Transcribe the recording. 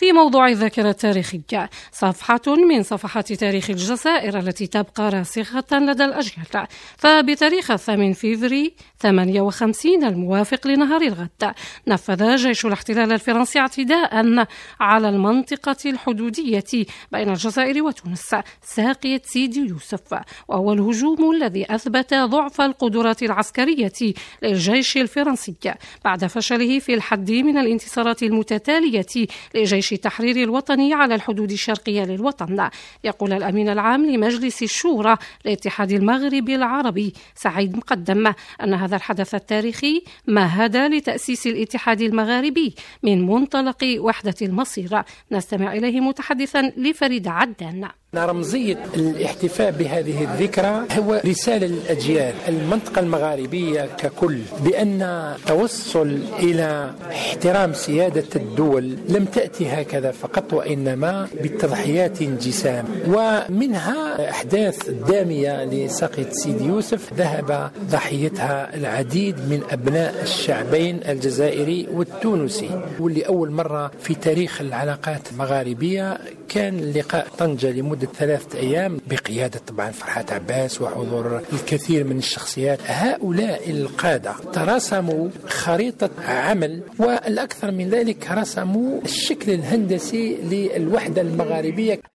في موضوع الذاكرة التاريخية، صفحة من صفحات تاريخ الجزائر التي تبقى راسخة لدى الأجيال. فبتاريخ 8 فبراير 58 الموافق لنهار الغد، نفذ جيش الاحتلال الفرنسي اعتداء على المنطقة الحدودية بين الجزائر وتونس ساقية سيدي يوسف، وهو الهجوم الذي أثبت ضعف القدرات العسكرية للجيش الفرنسي بعد فشله في الحد من الانتصارات المتتالية لجيش التحرير الوطني على الحدود الشرقية للوطن. يقول الأمين العام لمجلس الشورى للاتحاد المغربي العربي سعيد مقدم أن هذا الحدث التاريخي مهد لتأسيس الاتحاد المغاربي من منطلق وحدة المصير. نستمع إليه متحدثا لفريد عدان. رمزية الاحتفاء بهذه الذكرى هو رسالة للأجيال المنطقة المغاربية ككل بأن التوصل إلى احترام سيادة الدول لم تأتي هكذا فقط، وإنما بالتضحيات جسام، ومنها أحداث دامية لساقية سيدي يوسف ذهب ضحيتها العديد من أبناء الشعبين الجزائري والتونسي، واللي أول مرة في تاريخ العلاقات المغاربية كان لقاء طنجة لمدة 3 أيام بقيادة طبعا فرحات عباس وحضور الكثير من الشخصيات. هؤلاء القادة ترسموا خريطة عمل، والأكثر من ذلك رسموا الشكل الهندسي للوحدة المغاربية.